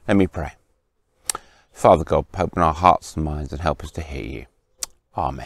Let me pray. Father God, open our hearts and minds and help us to hear you. Amen.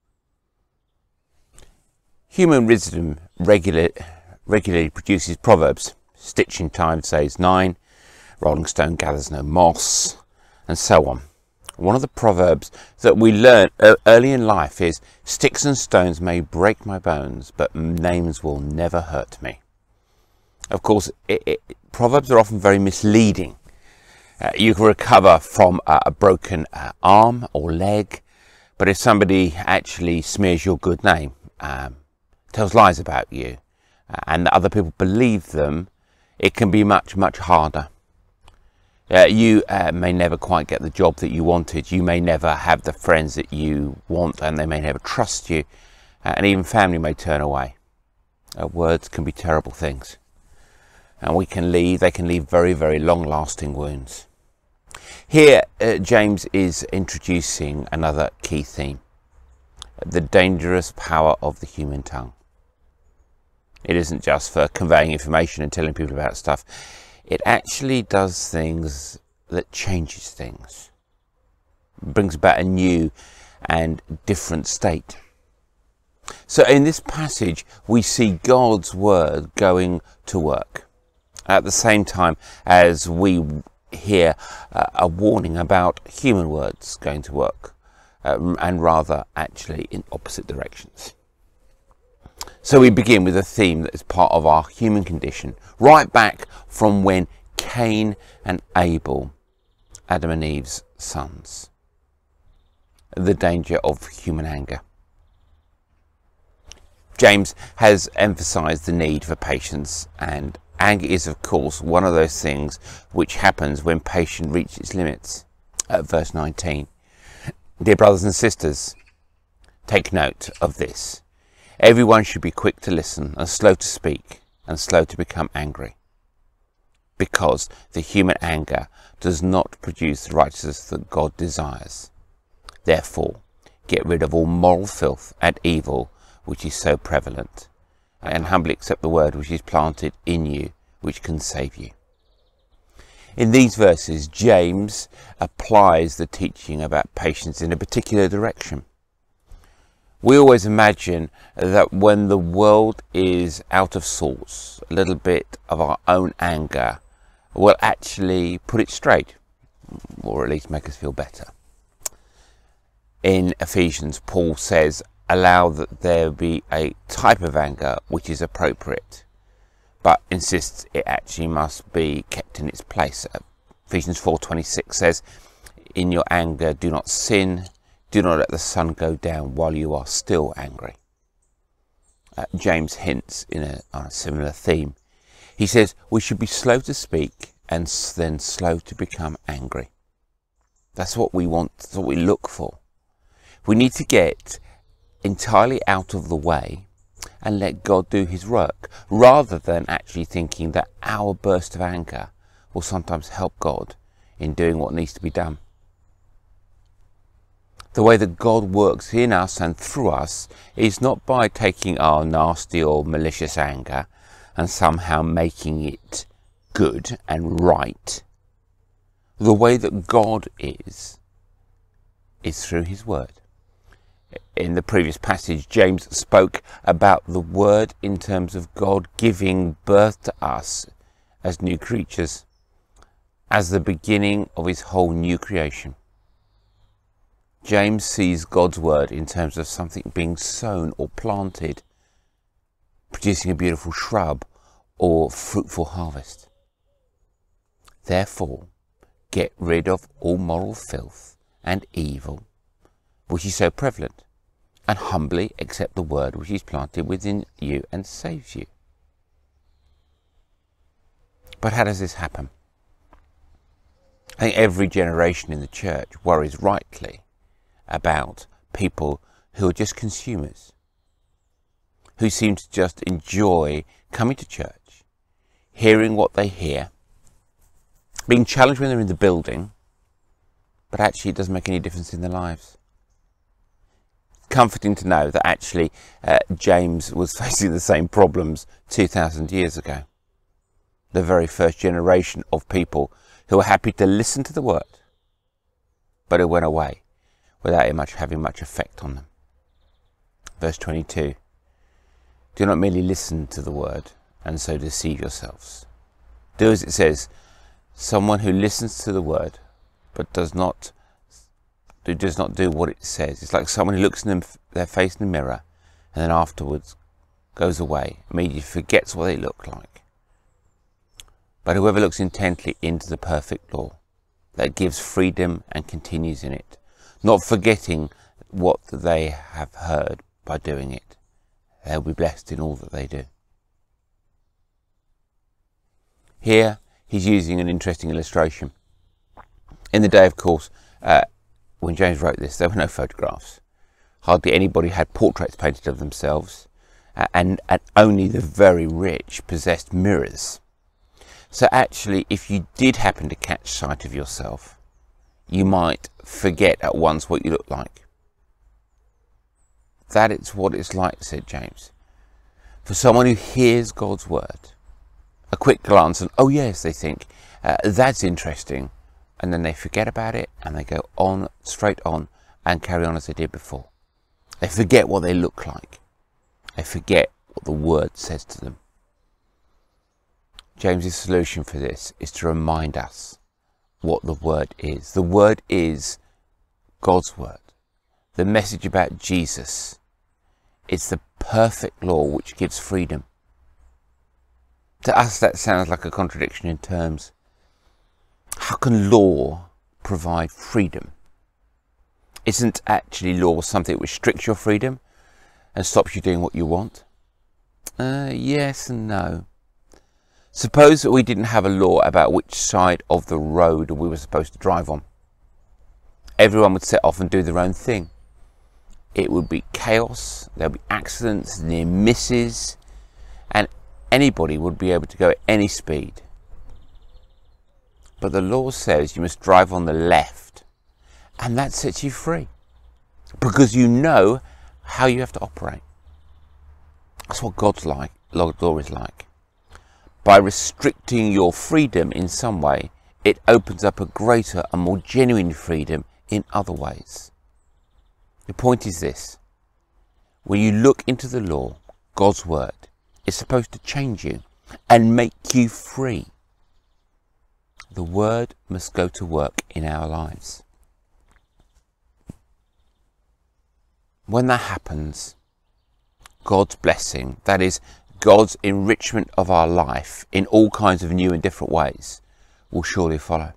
Human wisdom regularly produces proverbs. Stitch in time saves 9, rolling stone gathers no moss, and so on. One of the proverbs that we learn early in life is, sticks and stones may break my bones, but names will never hurt me. Of course, proverbs are often very misleading. You can recover from a broken arm or leg, but if somebody actually smears your good name, tells lies about you, and that other people believe them, it can be much, much harder. You may never quite get the job that you wanted. You may never have the friends that you want, and they may never trust you, and even family may turn away. Words can be terrible things, and they can leave very, very long-lasting wounds. Here, James is introducing another key theme: the dangerous power of the human tongue. It isn't just for conveying information and telling people about stuff. It actually does things that changes things, brings about a new and different state. So in this passage, we see God's word going to work at the same time as we hear a warning about human words going to work, and rather actually in opposite directions. So we begin with a theme that is part of our human condition, right back from when Cain and Abel, Adam and Eve's sons. The danger of human anger. James has emphasized the need for patience, and anger is, of course, one of those things which happens when patience reaches its limits. At verse 19. Dear brothers and sisters, take note of this. Everyone should be quick to listen and slow to speak and slow to become angry, because the human anger does not produce the righteousness that God desires. Therefore, get rid of all moral filth and evil which is so prevalent, and humbly accept the word which is planted in you, which can save you. In these verses, James applies the teaching about patience in a particular direction. We always imagine that when the world is out of sorts, a little bit of our own anger will actually put it straight, or at least make us feel better. In Ephesians, Paul says, allow that there be a type of anger which is appropriate, but insists it actually must be kept in its place. Ephesians 4:26 says, in your anger do not sin, do not let the sun go down while you are still angry. James hints on a similar theme. He says we should be slow to speak and then slow to become angry. That's what we want, that's what we look for. We need to get entirely out of the way and let God do his work, rather than actually thinking that our burst of anger will sometimes help God in doing what needs to be done. The way that God works in us and through us is not by taking our nasty or malicious anger and somehow making it good and right. The way that God is through his word. In the previous passage, James spoke about the word in terms of God giving birth to us as new creatures, as the beginning of his whole new creation. James sees God's word in terms of something being sown or planted, producing a beautiful shrub or fruitful harvest. Therefore, get rid of all moral filth and evil, which is so prevalent, and humbly accept the word which is planted within you and saves you. But how does this happen? I think every generation in the church worries rightly about people who are just consumers, who seem to just enjoy coming to church, hearing what they hear, being challenged when they're in the building, but actually it doesn't make any difference in their lives. Comforting to know that actually James was facing the same problems 2,000 years ago. The very first generation of people who were happy to listen to the word, but who went away without it having much effect on them. Verse 22, do not merely listen to the word and so deceive yourselves. Do as it says, someone who listens to the word but does not do what it says. It's like someone who looks in their face in the mirror and then afterwards goes away, immediately forgets what they look like. But whoever looks intently into the perfect law that gives freedom and continues in it, not forgetting what they have heard by doing it, they'll be blessed in all that they do. Here he's using an interesting illustration. In the day, of course, when James wrote this, there were no photographs. Hardly anybody had portraits painted of themselves, and only the very rich possessed mirrors. So actually, if you did happen to catch sight of yourself, you might forget at once what you look like. That is what it's like, said James. For someone who hears God's word, a quick glance and, oh yes, they think, that's interesting. And then they forget about it and they go on, straight on, and carry on as they did before. They forget what they look like. They forget what the word says to them. James's solution for this is to remind us what the word is. The word is God's word. The message about Jesus. It's the perfect law which gives freedom. To us that sounds like a contradiction in terms. How can law provide freedom? Isn't actually law something that restricts your freedom and stops you doing what you want? Yes and no. Suppose that we didn't have a law about which side of the road we were supposed to drive on. Everyone would set off and do their own thing. It would be chaos, there'll be accidents, near misses, and anybody would be able to go at any speed. But the law says you must drive on the left, and that sets you free because you know how you have to operate. That's what God's law is like. By restricting your freedom in some way, it opens up a greater and more genuine freedom in other ways. The point is this: when you look into the law, God's word, it's supposed to change you and make you free. The word must go to work in our lives. When that happens, God's blessing, that is, God's enrichment of our life in all kinds of new and different ways, will surely follow.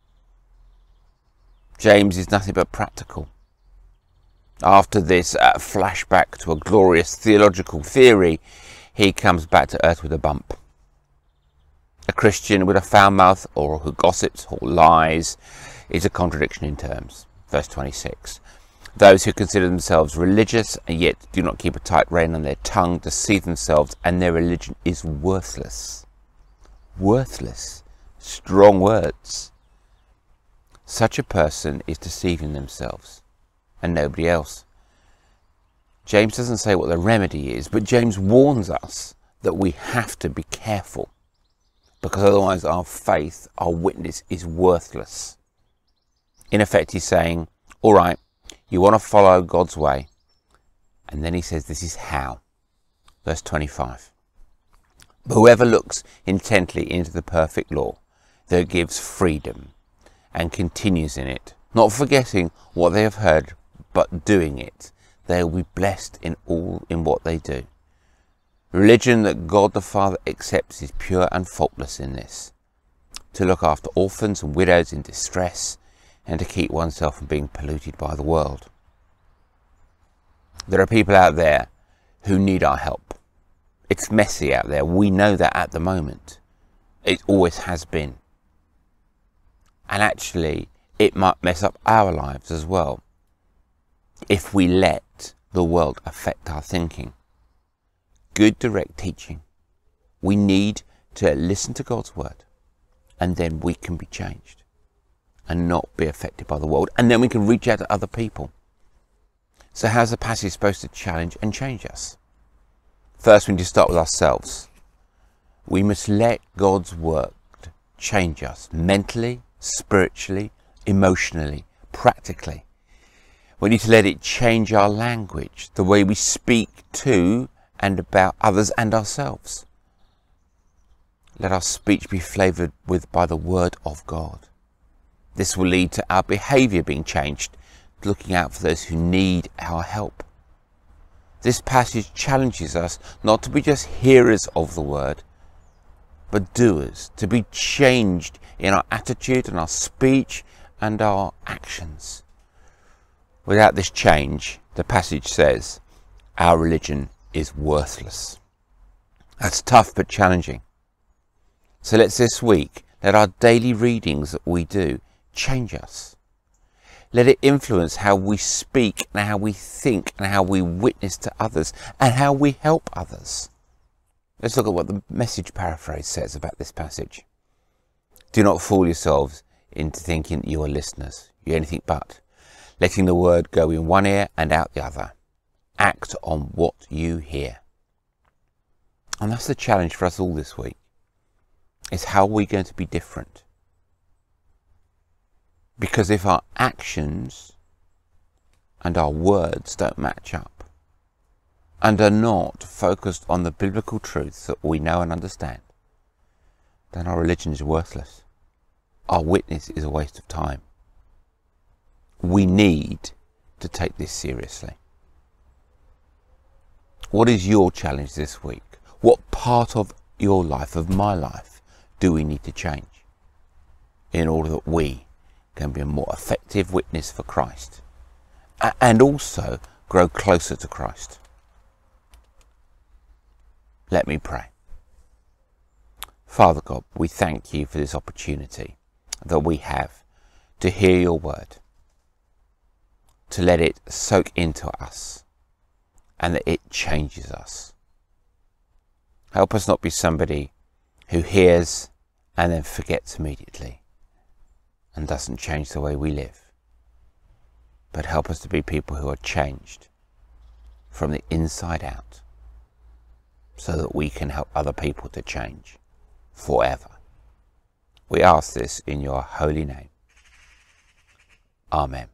James is nothing but practical. After this flashback to a glorious theological theory, he comes back to earth with a bump. A Christian with a foul mouth, or who gossips or lies, is a contradiction in terms. Verse 26. Those who consider themselves religious and yet do not keep a tight rein on their tongue deceive themselves, and their religion is worthless. Worthless. Strong words. Such a person is deceiving themselves and nobody else. James doesn't say what the remedy is, but James warns us that we have to be careful, because otherwise our faith, our witness, is worthless. In effect, he's saying, all right, you want to follow God's way. And then he says, this is how. Verse 25. But whoever looks intently into the perfect law that gives freedom and continues in it, not forgetting what they have heard, but doing it, they will be blessed in what they do. Religion that God the Father accepts is pure and faultless in this: to look after orphans and widows in distress, and to keep oneself from being polluted by the world. There are people out there who need our help. It's messy out there. We know that at the moment. It always has been. And actually, it might mess up our lives as well if we let the world affect our thinking. Good direct teaching. We need to listen to God's word, and then we can be changed and not be affected by the world, and then we can reach out to other people. So how's the passage supposed to challenge and change us? First, we need to start with ourselves. We must let God's word change us mentally, spiritually, emotionally, practically. We need to let it change our language, the way we speak to and about others and ourselves. Let our speech be flavoured by the Word of God. This will lead to our behaviour being changed, looking out for those who need our help. This passage challenges us not to be just hearers of the Word, but doers, to be changed in our attitude and our speech and our actions. Without this change, the passage says, our religion is worthless. That's tough but challenging. So let's this week, let our daily readings that we do change us. Let it influence how we speak and how we think and how we witness to others and how we help others. Let's look at what the Message paraphrase says about this passage. Do not fool yourselves into thinking that you are listeners. You're anything but, letting the word go in one ear and out the other. Act on what you hear. And that's the challenge for us all this week. Is how are we going to be different? Because if our actions and our words don't match up and are not focused on the biblical truths that we know and understand, then our religion is worthless. Our witness is a waste of time. We need to take this seriously. What is your challenge this week? What part of your life, of my life, do we need to change in order that we can be a more effective witness for Christ and also grow closer to Christ? Let me pray. Father God, we thank you for this opportunity that we have to hear your word, to let it soak into us and that it changes us. Help us not be somebody who hears and then forgets immediately and doesn't change the way we live. But help us to be people who are changed from the inside out so that we can help other people to change forever. We ask this in your holy name. Amen.